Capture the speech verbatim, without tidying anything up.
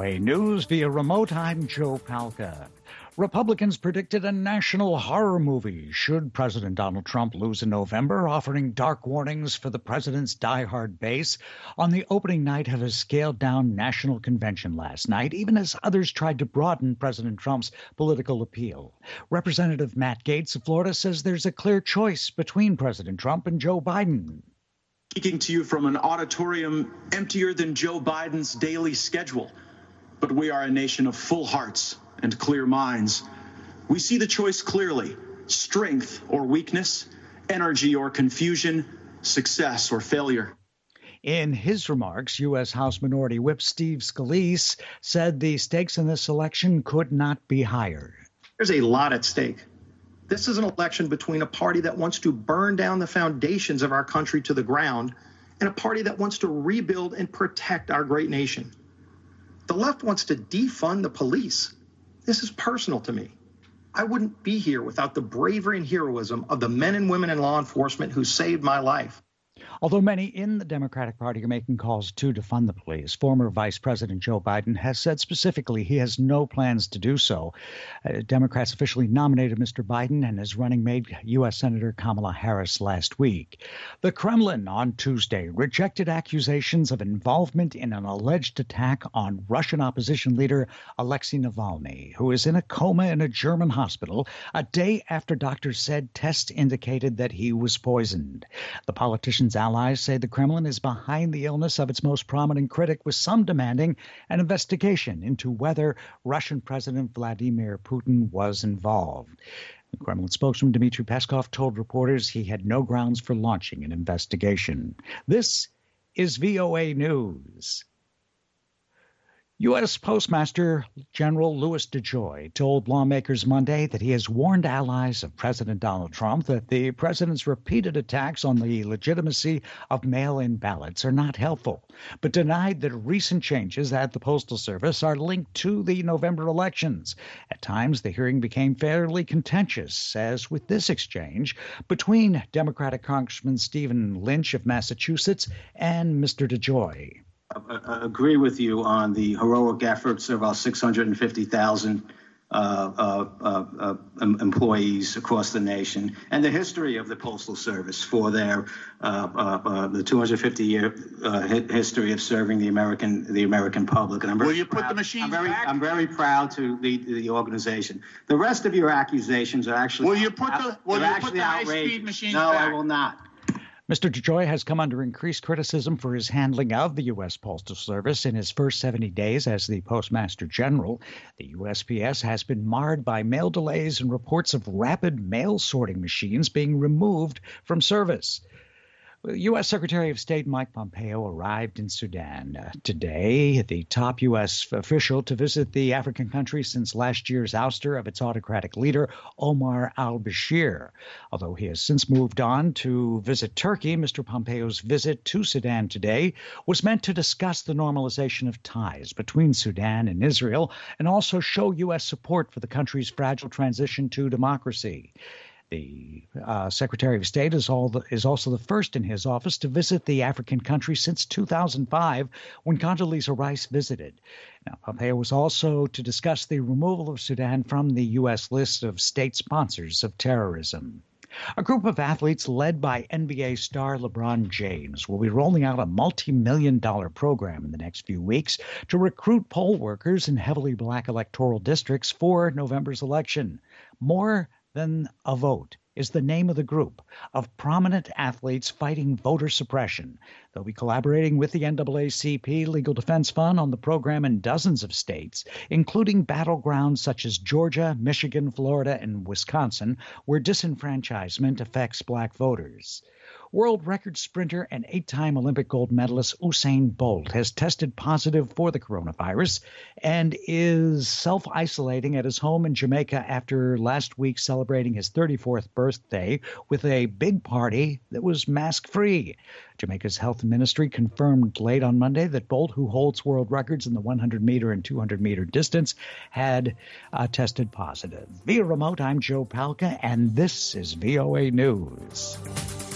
A News via remote, I'm Joe Palca. Republicans predicted a national horror movie should President Donald Trump lose in November, offering dark warnings for the president's diehard base on the opening night of his scaled-down national convention last night, even as others tried to broaden President Trump's political appeal. Representative Matt Gaetz of Florida says there's a clear choice between President Trump and Joe Biden. Speaking to you from an auditorium emptier than Joe Biden's daily schedule. But we are a nation of full hearts and clear minds. We see the choice clearly: strength or weakness, energy or confusion, success or failure. In his remarks, U S. House Minority Whip Steve Scalise said the stakes in this election could not be higher. There's a lot at stake. This is an election between a party that wants to burn down the foundations of our country to the ground and a party that wants to rebuild and protect our great nation. The left wants to defund the police. This is personal to me. I wouldn't be here without the bravery and heroism of the men and women in law enforcement who saved my life. Although many in the Democratic Party are making calls to defund the police, former Vice President Joe Biden has said specifically he has no plans to do so. Uh, Democrats officially nominated Mister Biden and his running mate, U S. Senator Kamala Harris, last week. The Kremlin on Tuesday rejected accusations of involvement in an alleged attack on Russian opposition leader Alexei Navalny, who is in a coma in a German hospital a day after doctors said tests indicated that he was poisoned. The politician's allies say the Kremlin is behind the illness of its most prominent critic, with some demanding an investigation into whether Russian President Vladimir Putin was involved. The Kremlin spokesman Dmitry Peskov told reporters he had no grounds for launching an investigation. This is V O A News. U S. Postmaster General Louis DeJoy told lawmakers Monday that he has warned allies of President Donald Trump that the president's repeated attacks on the legitimacy of mail-in ballots are not helpful, but denied that recent changes at the Postal Service are linked to the November elections. At times, the hearing became fairly contentious, as with this exchange between Democratic Congressman Stephen Lynch of Massachusetts and Mister DeJoy. I agree with you on the heroic efforts of our six hundred fifty thousand uh, uh, uh, uh, employees across the nation, and the history of the Postal Service for their uh, uh, uh, the two hundred fifty year uh, history of serving the American the American public. And I'm very Will you proud, put the machines I'm very, back? I'm very proud to lead the organization. The rest of your accusations are actually will you put the will you put the high speed machines no, back? No, I will not. Mister DeJoy has come under increased criticism for his handling of the U S. Postal Service in his first seventy days as the Postmaster General. The U S P S has been marred by mail delays and reports of rapid mail sorting machines being removed from service. U S. Secretary of State Mike Pompeo arrived in Sudan uh, today, the top U S official to visit the African country since last year's ouster of its autocratic leader, Omar al-Bashir. Although he has since moved on to visit Turkey, Mister Pompeo's visit to Sudan today was meant to discuss the normalization of ties between Sudan and Israel and also show U S support for the country's fragile transition to democracy. The uh, Secretary of State is, all the, is also the first in his office to visit the African country since two thousand five, when Condoleezza Rice visited. Now, Pompeo was also to discuss the removal of Sudan from the U S list of state sponsors of terrorism. A group of athletes led by N B A star LeBron James will be rolling out a multi-million dollar program in the next few weeks to recruit poll workers in heavily black electoral districts for November's election. More Than a Vote is the name of the group of prominent athletes fighting voter suppression. They'll be collaborating with the N double A C P Legal Defense Fund on the program in dozens of states, including battlegrounds such as Georgia, Michigan, Florida, and Wisconsin, where disenfranchisement affects black voters. World record sprinter and eight-time Olympic gold medalist Usain Bolt has tested positive for the coronavirus and is self-isolating at his home in Jamaica after last week celebrating his thirty-fourth birthday with a big party that was mask-free. Jamaica's health ministry confirmed late on Monday that Bolt, who holds world records in the one hundred meter and two hundred meter distance, had uh, tested positive. Via remote, I'm Joe Palca, and this is V O A News.